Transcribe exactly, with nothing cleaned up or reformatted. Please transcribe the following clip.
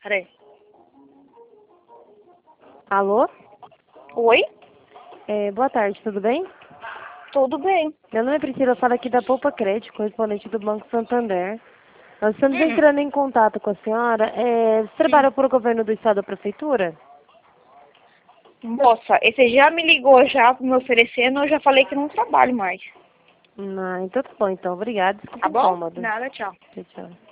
Peraí. Alô? Oi? É, boa tarde, tudo bem? Tudo bem. Meu nome é Priscila, eu falo aqui da Poupa Crédito, correspondente do Banco Santander. Nós estamos Hum, entrando em contato com a senhora. É, você hum. trabalha para o governo do estado da prefeitura? Moça, esse já me ligou já me oferecendo, eu já falei que não trabalho mais. Não, então tá bom, então. Obrigada, desculpa Tá o bom? incômodo. Nada, tchau. Tchau, tchau.